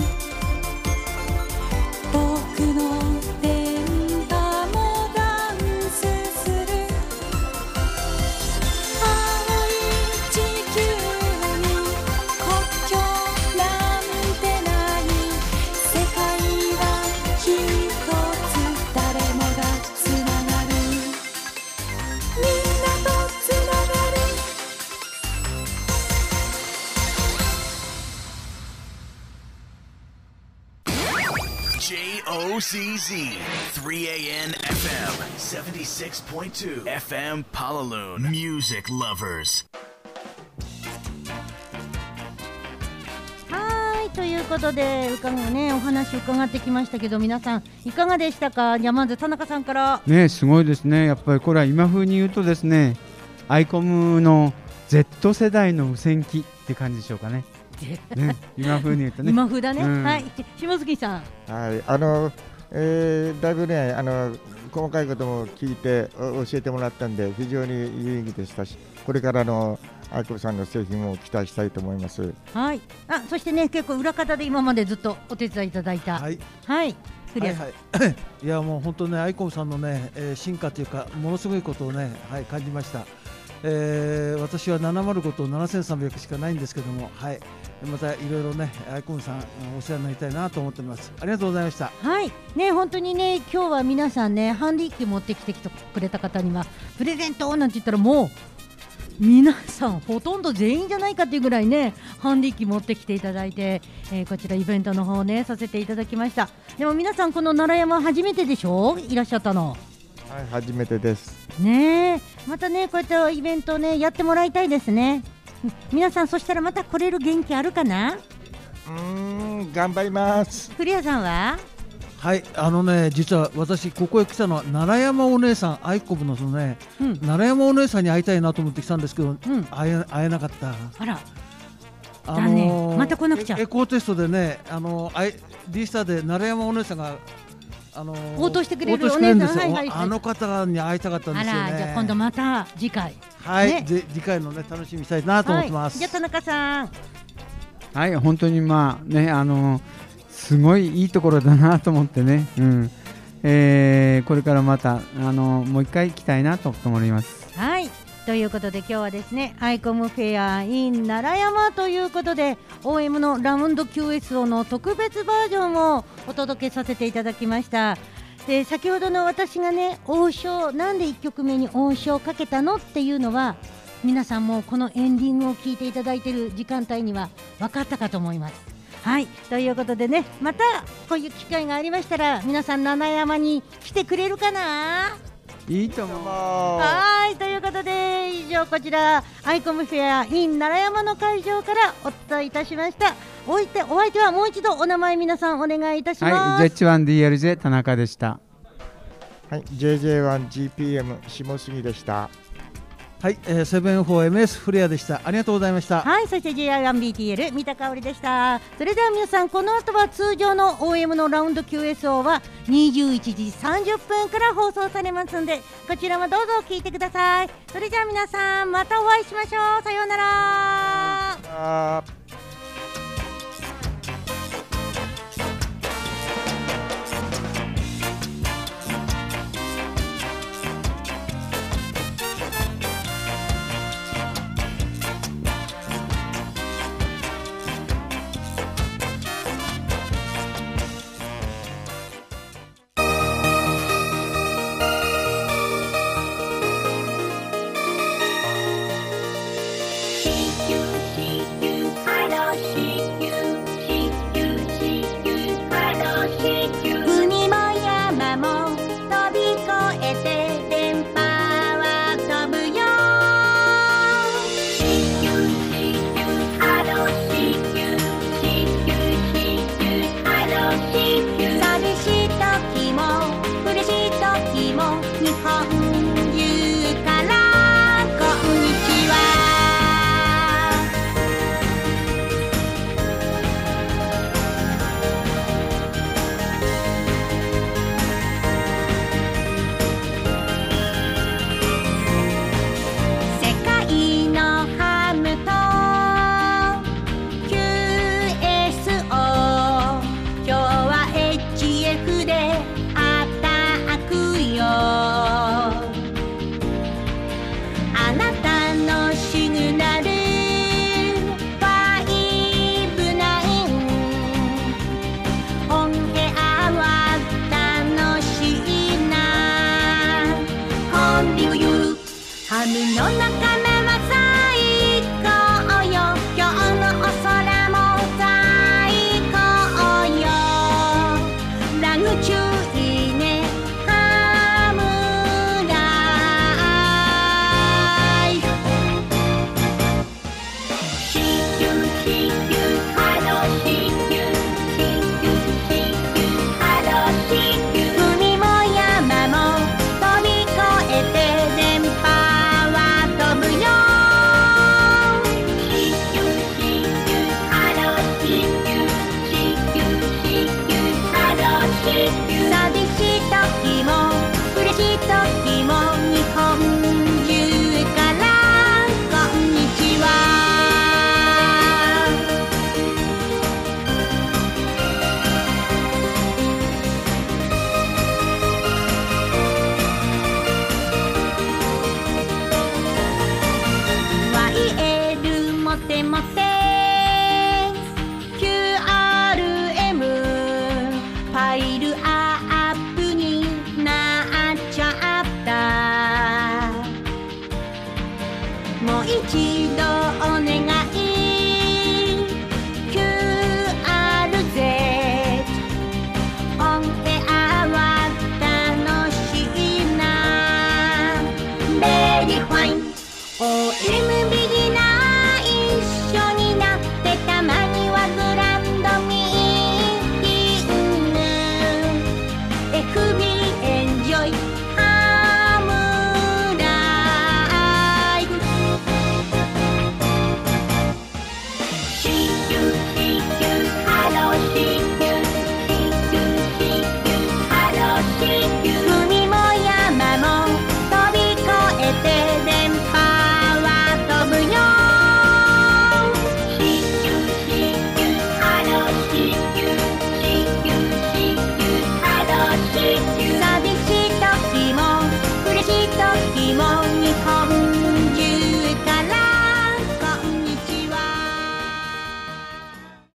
僕の電波もダンスする青い地球に国境なんてない世界はひとつ誰もがつながるみんなとつながるジェイオーシーゼー スリーエーエヌ エフエム セブンティシックスポイントツー エフエム Palaloon Music Lovers。 はい、ということで伺うね、お話伺ってきましたけど、皆さんいかがでしたか。じゃあまず田中さんからね、すごいですね。やっぱりこれは今風に言うとですね、アイコムの Z 世代の無線機って感じでしょうかね。ね、今風に言うとね。 今風だね、 うん、 はい、下月さん。 はい、あの、えー、だいぶね、あの細かいことも聞いて教えてもらったんで、非常に有意義でしたし、これからのアイコムさんの製品も期待したいと思います。 はい、あ、そしてね、結構裏方で今までずっとお手伝いいただいた。はい。はい。クリア。 はいはい、いやもう本当ね、アイコムさんのね、えー、進化というか、ものすごいことをね、はい、感じました。えー、私はななじゅうごとななせんさんびゃくしかないんですけども、はい、またいろいろね、アイコムさんお世話になりたいなと思っております。ありがとうございました。 はいね、本当にね、今日は皆さんね、ハンディ機持ってきてくれた方にはプレゼントなんて言ったらもう皆さんほとんど全員じゃないかっていうぐらいねハンディ機持ってきていただいて、えー、こちらイベントの方ねさせていただきました。でも皆さんこの奈良山初めてでしょ、いらっしゃったの。 はい、初めてですね。またねこういったイベントねやってもらいたいですね。皆さんそしたらまた来れる元気あるかな。 うーん、頑張ります。 古谷さんは。 はい、あのね実は私ここへ来たのは奈良山お姉さんアイコブのそのね、うん、奈良山お姉さんに会いたいなと思って来たんですけど、うん、会え会えなかった。 あら、 あのー、 ね、また来なくちゃ。 エコーテストでね、あのー、D スターで奈良山お姉さんがあのー、 応答してくれるお姉さん、はいはいはい、 あの方に会いたかったんですよね。 あら、じゃあ今度また次回はい、 ね、 で次回のね楽しみにしたいなと思ってます。 はい、じゃあ田中さん。 はい、本当にまあねあのーすごいいいところだなと思ってね、うんえー、これからまたあのもう一回来たいなと思います。 はい、ということで今日はですねアイコムフェア in 奈良山ということで オーエム のラウンド キューエスオー の特別バージョンをお届けさせていただきました。で先ほどの私がね王将なんでいっきょくめに王将をかけたのっていうのは皆さんもこのエンディングを聞いていただいている時間帯には分かったかと思います。はい、ということでねまたこういう機会がありましたら皆さん奈良山に来てくれるかな。 いいと思う。 はいということで以上こちらアイコムフェア in 奈良山の会場からお伝えいたしました。おいてお相手はもう一度お名前皆さんお願いいたします。 はい、ゼッチワンディーエルジェー 田中でした。 はい、ジェイジェイワンジーピーエム 下杉でした。 はい、えー、セブンフォーエムエス 古谷でした。ありがとうございました。 はい、そして ジェイアイワンビーティーエル 三田香織でした。それでは皆さんこの後は通常の オーエム のラウンド キューエスオー はにじゅういちじさんじゅっぷんから放送されますのでこちらもどうぞ聞いてください。それじゃあ皆さんまたお会いしましょう。さようなら。 海も山も飛び越えて電波は飛ぶよ。 See you, see you, I don't see you, see you, see you, I don't see you 寂しい時も嬉しい時も日本中からこんにちは。世界のハムと キューエスオー 今日は エイチエフ でアタックよ。あなたのシグナルファイブナインオンエアは楽しいな。コンビニユハムの仲間は最高よ。今日のお空も最高よ。ラグチュいいねハムライフ See you, see you, I don't see you, see you, see you, I don't see you 海も山も飛び越えて電波は飛ぶよ。 一度お願い キューアールゼット オンエアは楽しいなベリーファ